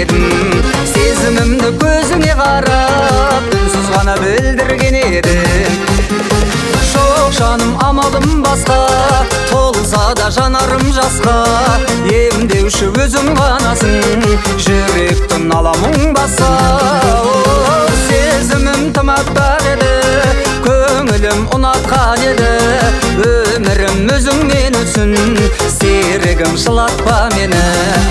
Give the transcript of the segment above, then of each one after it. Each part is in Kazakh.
едім, сезімімді көзіңе қарап үнсіз ғана білдірген едім. Жоқ жаным амалым басқа, толса да жанарым жасқа, емдеуші өзің ғанасың, жүректің аламың баса. Сезімім тым аппақ еді, көңілім ұнатқан еді, өмірім өзіңмен өтсін, серігім жылатпа мені.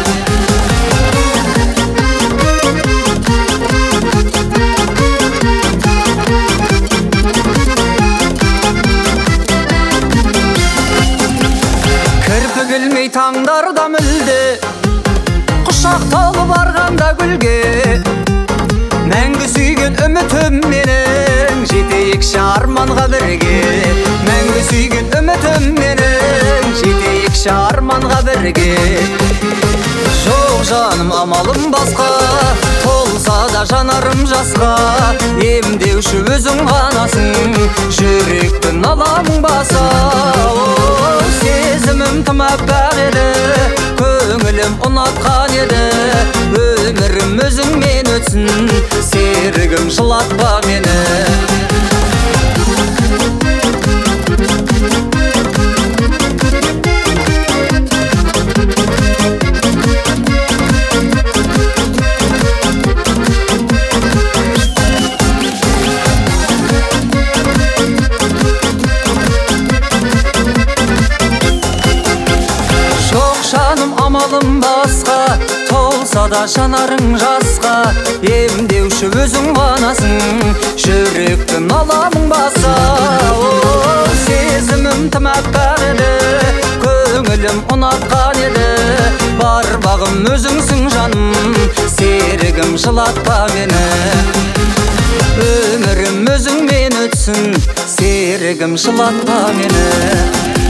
Кірпігілмей таңдарда мүлде, құшақ толы барғанда гүлге, мәңгі сүйген үмітім менің, жетейікші арманға бірге. Мәңгі сүйген үмітім менің, жетейікші арманға бірге. Жоқ жаным амалым басқа, толса да жанарым жасқа, емдеуші өзің ғанасың, жүректің аламың баса. Сезімім тым аппақ еді, көңілім ұнатқан еді, өмірім өзіңмен өтсін, серігім жылатпа мені. Амалым басқа, толса да жанарың жасқа, емдеуші өзің ғанасың, жүректің аламың баса. Сезімім тым аппақ еді, көңілім ұнатқан еді, бар бағым өзіңсің жаным, серігім жылатпа мені. Өмірім өзіңмен өтсін, серігім жылатпа мені.